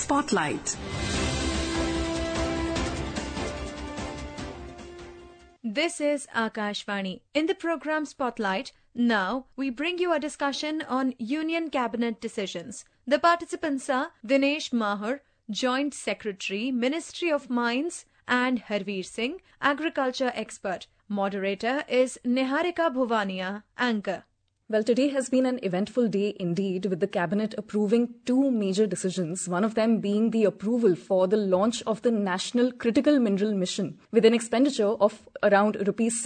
Spotlight. This is Akashvani. In the program Spotlight, now we bring you a discussion on Union Cabinet decisions. The participants are Dinesh Mahar, Joint Secretary, Ministry of Mines, and Harveer Singh, Agriculture Expert. Moderator is Niharika Bhuvania, Anchor. Well, today has been an eventful day indeed, with the Cabinet approving two major decisions, one of them being the approval for the launch of the National Critical Mineral Mission with an expenditure of around rupees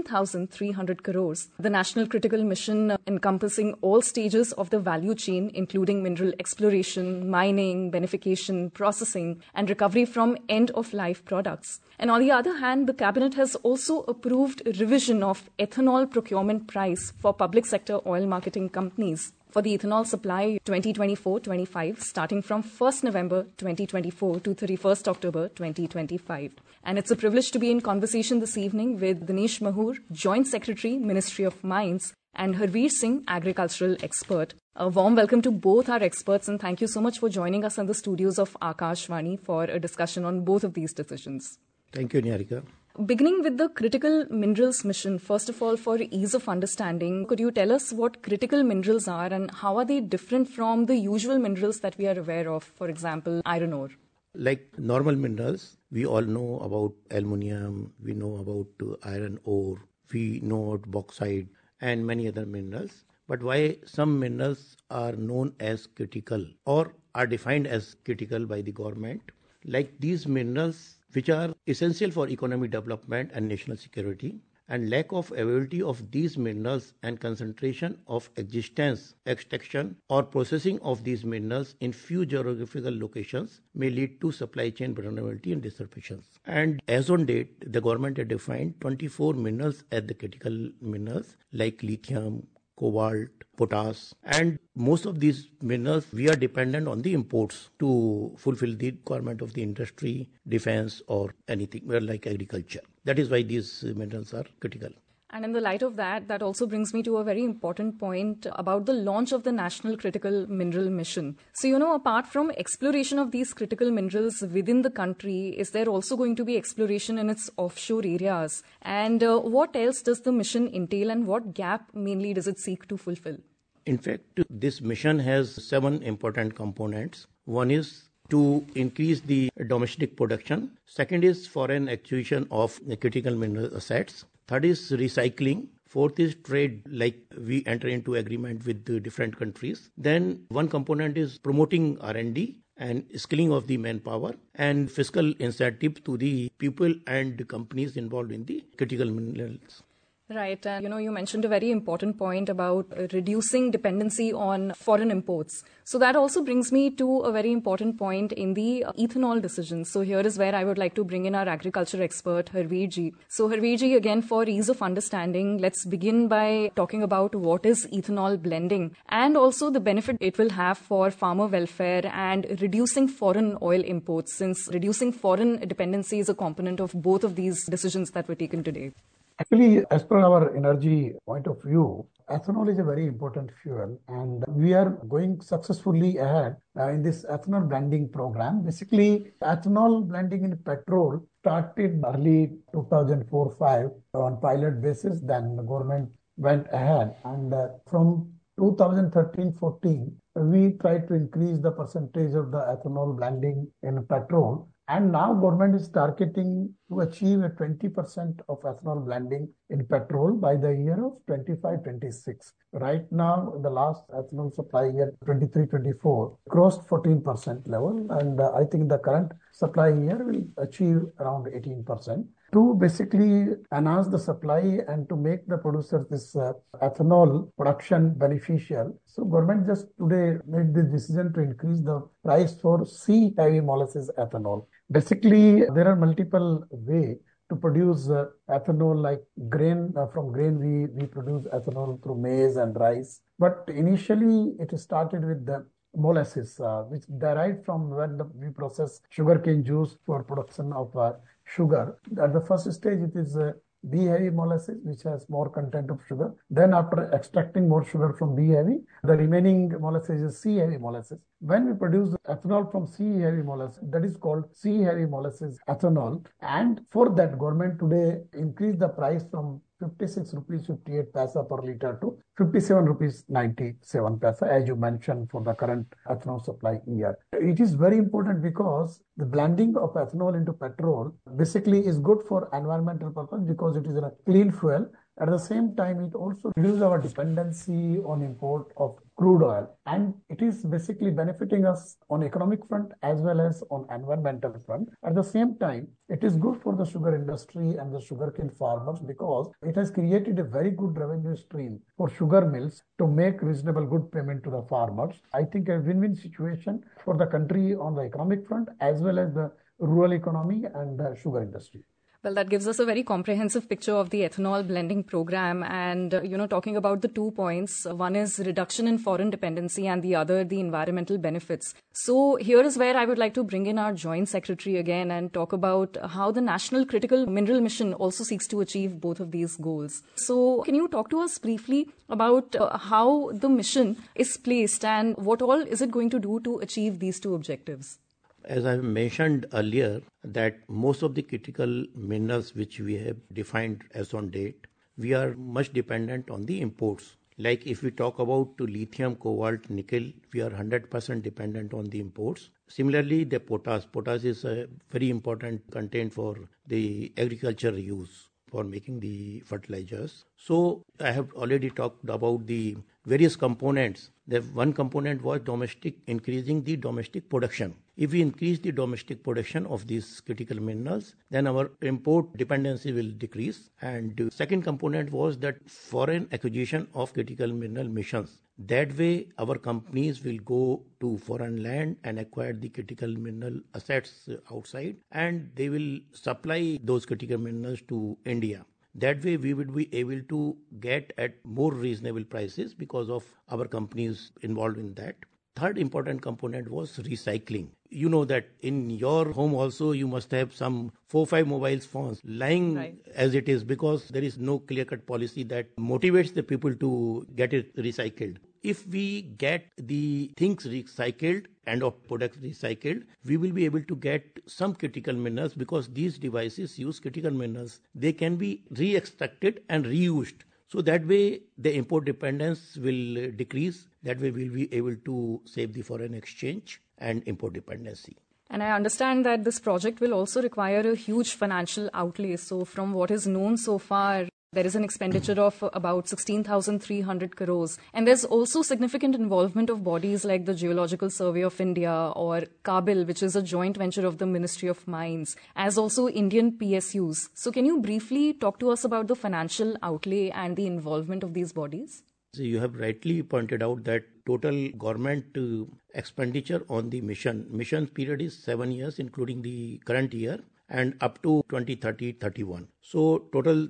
16,300 crores. The National Critical Mission encompassing all stages of the value chain, including mineral exploration, mining, beneficiation, processing, and recovery from end-of-life products. And on the other hand, the Cabinet has also approved revision of ethanol procurement price for public sector oil marketing companies for the ethanol supply 2024-25, starting from 1st November 2024 to 31st October 2025. And it's a privilege to be in conversation this evening with Dinesh Mahar, Joint Secretary, Ministry of Mines, and Harveer Singh, Agricultural Expert. A warm welcome to both our experts, and thank you so much for joining us in the studios of Akashvani for a discussion on both of these decisions. Thank you, Niharika. Beginning with the Critical Minerals Mission, first of all, for ease of understanding, could you tell us what critical minerals are and how are they different from the usual minerals that we are aware of, for example, iron ore? Like normal minerals, we all know about aluminium, we know about iron ore, we know about bauxite and many other minerals. But why some minerals are known as critical or are defined as critical by the government? Like these minerals which are essential for economic development and national security, and lack of availability of these minerals and concentration of existence, extraction or processing of these minerals in few geographical locations may lead to supply chain vulnerability and disruptions. And as on date, the government had defined 24 minerals as the critical minerals like lithium, cobalt, potash, and most of these minerals we are dependent on the imports to fulfill the requirement of the industry, defense or anything like agriculture. That is why these minerals are critical. And in the light of that, that also brings me to a very important point about the launch of the National Critical Mineral Mission. So, apart from exploration of these critical minerals within the country, is there also going to be exploration in its offshore areas? And what else does the mission entail and what gap mainly does it seek to fulfill? In fact, this mission has 7 important components. One is to increase the domestic production. Second is foreign acquisition of critical mineral assets. Third is recycling. Fourth is trade, like we enter into agreement with the different countries. Then one component is promoting R&D and skilling of the manpower and fiscal incentive to the people and companies involved in the critical minerals. Right. And, you mentioned a very important point about reducing dependency on foreign imports. So that also brings me to a very important point in the ethanol decision. So here is where I would like to bring in our agriculture expert, Harveer ji. So Harveer ji, again, for ease of understanding, let's begin by talking about what is ethanol blending and also the benefit it will have for farmer welfare and reducing foreign oil imports, since reducing foreign dependency is a component of both of these decisions that were taken today. Actually, as per our energy point of view, ethanol is a very important fuel and we are going successfully ahead in this ethanol blending program. Basically, ethanol blending in petrol started early 2004-5 on pilot basis. Then the government went ahead and from 2013-14, we tried to increase the percentage of the ethanol blending in petrol. And now government is targeting to achieve a 20% of ethanol blending in petrol by the year of 25-26. Right now, the last ethanol supply year 23-24 crossed 14% level, and I think the current supply year will achieve around 18%. To basically enhance the supply and to make the producers this ethanol production beneficial, so government just today made the decision to increase the price for C-heavy molasses ethanol. Basically, there are multiple ways to produce ethanol, like grain. From grain, we produce ethanol through maize and rice. But initially, it started with the molasses, which derived from when we process sugarcane juice for production of sugar. At the first stage, it is B heavy molasses, which has more content of sugar. Then after extracting more sugar from B heavy, the remaining molasses is C heavy molasses. When we produce ethanol from C heavy molasses, that is called C heavy molasses ethanol. And for that, government today increased the price from 56 rupees 58 paisa per liter to 57 rupees 97 paisa, as you mentioned, for the current ethanol supply year. It is very important because the blending of ethanol into petrol basically is good for environmental purpose because it is a clean fuel. At the same time, it also reduces our dependency on import of crude oil, and it is basically benefiting us on economic front as well as on environmental front. At the same time, it is good for the sugar industry and the sugarcane farmers because it has created a very good revenue stream for sugar mills to make reasonable good payment to the farmers. I think a win-win situation for the country on the economic front as well as the rural economy and the sugar industry. Well, that gives us a very comprehensive picture of the ethanol blending program. And, talking about the 2 points, one is reduction in foreign dependency and the other, the environmental benefits. So here is where I would like to bring in our Joint Secretary again and talk about how the National Critical Mineral Mission also seeks to achieve both of these goals. So can you talk to us briefly about how the mission is placed and what all is it going to do to achieve these two objectives? As I mentioned earlier, that most of the critical minerals which we have defined as on date, we are much dependent on the imports. Like if we talk about lithium, cobalt, nickel, we are 100% dependent on the imports. Similarly, the potash. Potash is a very important content for the agriculture use for making the fertilizers. So I have already talked about the various components. The one component was increasing the domestic production. If we increase the domestic production of these critical minerals, then our import dependency will decrease. And the second component was that foreign acquisition of critical mineral missions. That way, our companies will go to foreign land and acquire the critical mineral assets outside, and they will supply those critical minerals to India. That way, we would be able to get at more reasonable prices because of our companies involved in that. Third important component was recycling. You know that in your home also you must have some 4-5 mobile phones lying as it is because there is no clear-cut policy that motivates the people to get it recycled. If we get the things recycled and of products recycled, we will be able to get some critical minerals because these devices use critical minerals. They can be re-extracted and reused. So that way the import dependence will decrease. That way we'll be able to save the foreign exchange and import dependency. And I understand that this project will also require a huge financial outlay. So from what is known so far, there is an expenditure of about 16,300 crores. And there's also significant involvement of bodies like the Geological Survey of India or KABIL, which is a joint venture of the Ministry of Mines, as also Indian PSUs. So can you briefly talk to us about the financial outlay and the involvement of these bodies? So you have rightly pointed out that total government expenditure on the mission period is 7 years, including the current year, and up to 2030-31. So total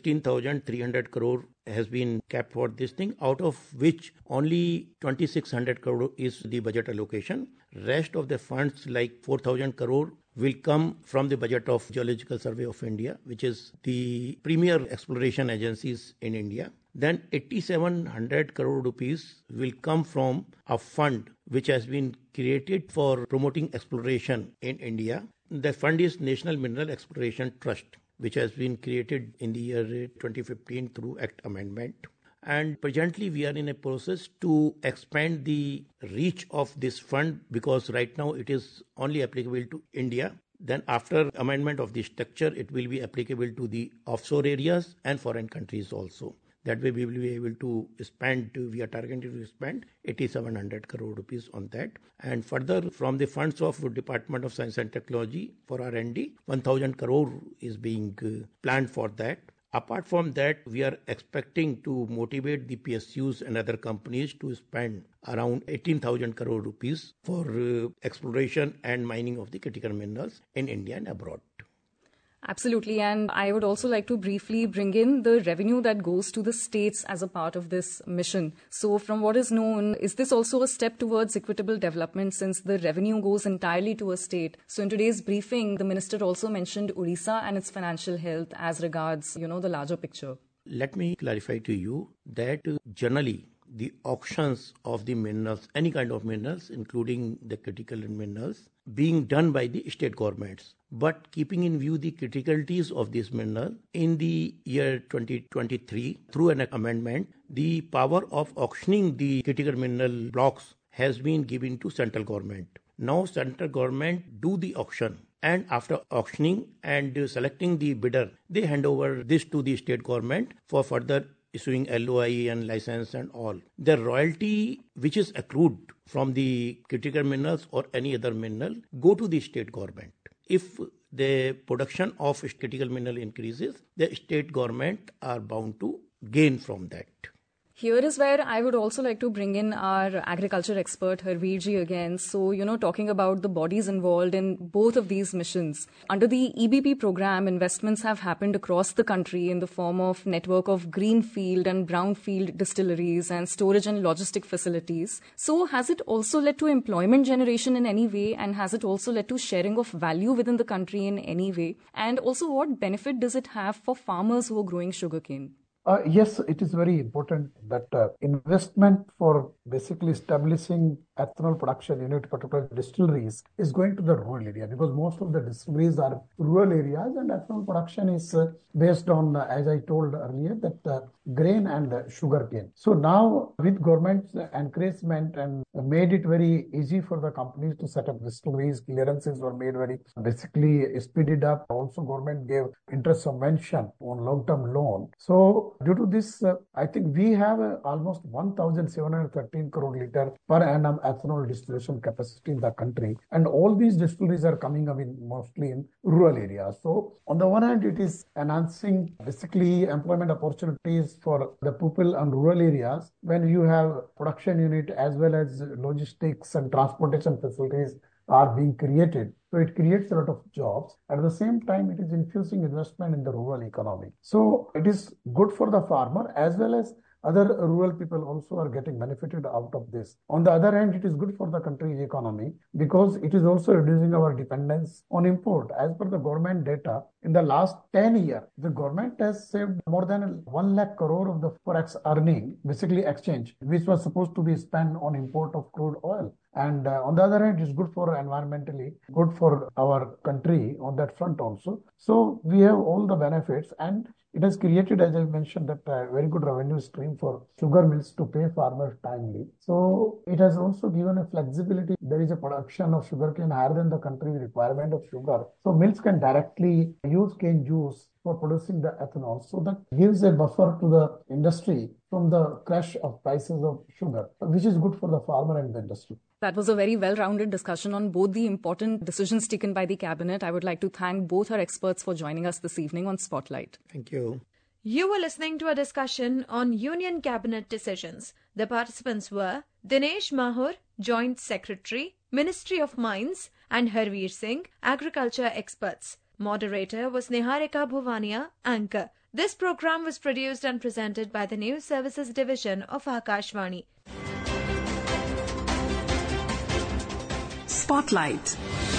16,300 crore has been kept for this thing, out of which only 2,600 crore is the budget allocation. Rest of the funds like 4,000 crore will come from the budget of Geological Survey of India, which is the premier exploration agencies in India. Then 8,700 crore rupees will come from a fund which has been created for promoting exploration in India. The fund is National Mineral Exploration Trust, which has been created in the year 2015 through Act Amendment. And presently we are in a process to expand the reach of this fund because right now it is only applicable to India. Then after amendment of the structure, it will be applicable to the offshore areas and foreign countries also. That way we will be able to spend, we are targeting to spend 8,700 crore rupees on that. And further from the funds of Department of Science and Technology for R&D, 1,000 crore is being planned for that. Apart from that, we are expecting to motivate the PSUs and other companies to spend around 18,000 crore rupees for exploration and mining of the critical minerals in India and abroad. Absolutely. And I would also like to briefly bring in the revenue that goes to the states as a part of this mission. So from what is known, is this also a step towards equitable development since the revenue goes entirely to a state? So in today's briefing, the minister also mentioned Odisha and its financial health as regards, the larger picture. Let me clarify to you that generally the auctions of the minerals, any kind of minerals, including the critical minerals, being done by the state governments. But keeping in view the criticalities of this mineral, in the year 2023, through an amendment, the power of auctioning the critical mineral blocks has been given to central government. Now central government do the auction, and after auctioning and selecting the bidder, they hand over this to the state government for further issuing LOI and license and all. The royalty which is accrued from the critical minerals or any other mineral go to the state government. If the production of critical mineral increases, the state government are bound to gain from that. Here is where I would also like to bring in our agriculture expert, Harveer ji, again. So, talking about the bodies involved in both of these missions. Under the EBP program, investments have happened across the country in the form of network of greenfield and brownfield distilleries and storage and logistic facilities. So, has it also led to employment generation in any way? And has it also led to sharing of value within the country in any way? And also, what benefit does it have for farmers who are growing sugarcane? Yes, it is very important that investment for basically establishing ethanol production unit, particular distilleries, is going to the rural area because most of the distilleries are rural areas and ethanol production is based on, as I told earlier, that grain and sugar cane. So now with government's encouragement and made it very easy for the companies to set up distilleries, clearances were made very basically speeded up. Also government gave interest subvention on long-term loan. So due to this, I think we have almost 1,713 crore liter per annum ethanol distillation capacity in the country. And all these distilleries are coming up in mostly in rural areas. So on the one hand, it is enhancing basically employment opportunities for the people in rural areas when you have production unit as well as logistics and transportation facilities are being created. So it creates a lot of jobs. At the same time, it is infusing investment in the rural economy. So it is good for the farmer as well as other rural people also are getting benefited out of this. On the other hand, it is good for the country's economy because it is also reducing our dependence on import. As per the government data, in the last 10 years, the government has saved more than 1 lakh crore of the forex earning, basically exchange, which was supposed to be spent on import of crude oil. And on the other hand, it's good for environmentally, good for our country on that front also. So we have all the benefits and it has created, as I mentioned, that very good revenue stream for sugar mills to pay farmers timely. So it has also given a flexibility. There is a production of sugarcane higher than the country's requirement of sugar. So mills can directly use cane juice for producing the ethanol. So that gives a buffer to the industry from the crash of prices of sugar, which is good for the farmer and the industry. That was a very well-rounded discussion on both the important decisions taken by the Cabinet. I would like to thank both our experts for joining us this evening on Spotlight. Thank you. You were listening to a discussion on Union Cabinet decisions. The participants were Dinesh Mahur, Joint Secretary, Ministry of Mines, and Harveer Singh, Agriculture Experts. Moderator was Niharika Bhuvania, Anchor. This program was produced and presented by the News Services Division of Akashvani. Spotlight.